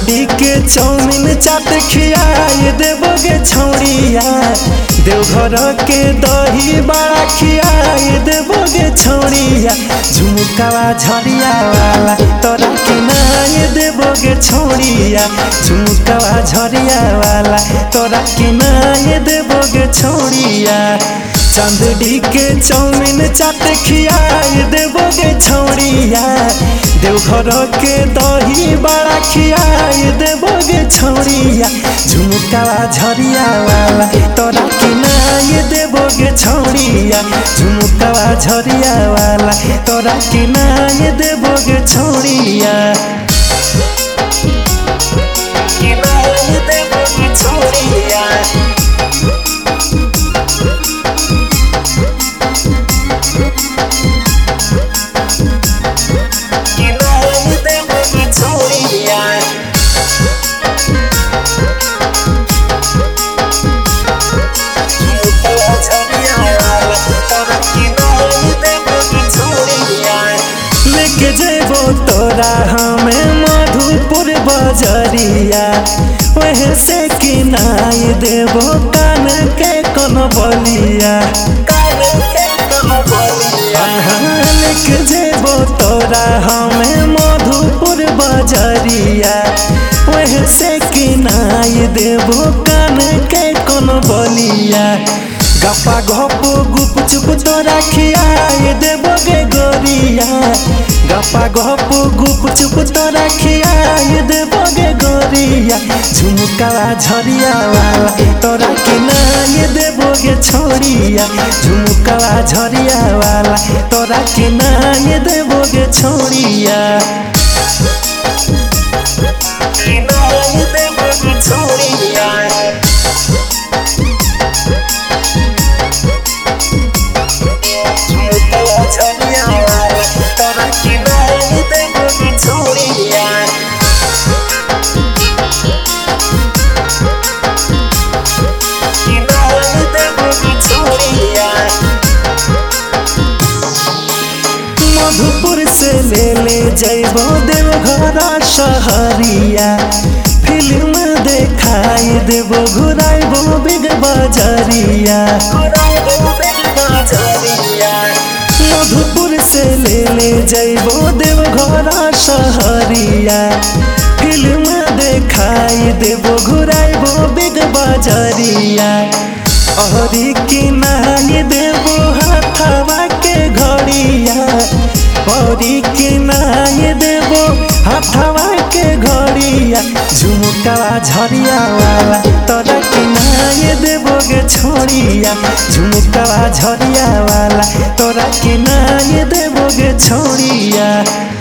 चांदडी के चाउमीन चाट खियाए देबोगे छौड़िया, देवघर के दही बड़ा खियाए देबोगे छौड़िया, झुमकावा झरिया वाला तोरा किनाए देबोगे छौड़िया, झुमकावा झरिया वाला तोरा किनाए देबोगे छौड़िया। चांदडी के चाउमीन चाट खियाए देबोगे छौड़िया, देवघर के दही बड़ा खियाए देबोगे छौड़िया, झुमकावा झरिया वाला तोरा किनाए देबोगे छौड़िया, झुमकावा झरिया वाला तोरा किनाए देबोगे छौड़िया, किनाए देबोगे छौड़िया। लेके जेबो तोरा हमें मधुपुर बजरिया, वह से किनाए देबो कान के कनबलिया, लेके जेबो तोरा हमें मधुपुर बजरिया, वह से किनाए देबो कान के कनबलिया। गप्पा गप गुप चुप तोरा खियाए देबोगे गोरिया, गप्पा गप गुप चुप तोरा खियाए देबोगे गोरिया, झुमकावा झरिया वाला तोरा किनाए देबोगे छौड़िया, झुमकावा झरिया वाला तोरा किनाए देबोगे छौड़िया, किनाए देबोगे छौड़िया। मधुपुर से ले जैबो देवघर शहरिया, फिल्म देखाई देबो घुराइबो बिग बजरिया, मधुपुर से ले जैबो देवघर शहरिया, फिल्म देखाई देबो घुराइबो बिग बजरिया, अहरी किनाए देबो हाथवा के घड़िया, औरी किनाए देबो हाथवा के घड़िया, झुमकावा झरिया वाला तोरा किनाए देबोगे छौड़िया, झुमकावा झरिया वाला तोरा किनाए देबोगे छौड़िया।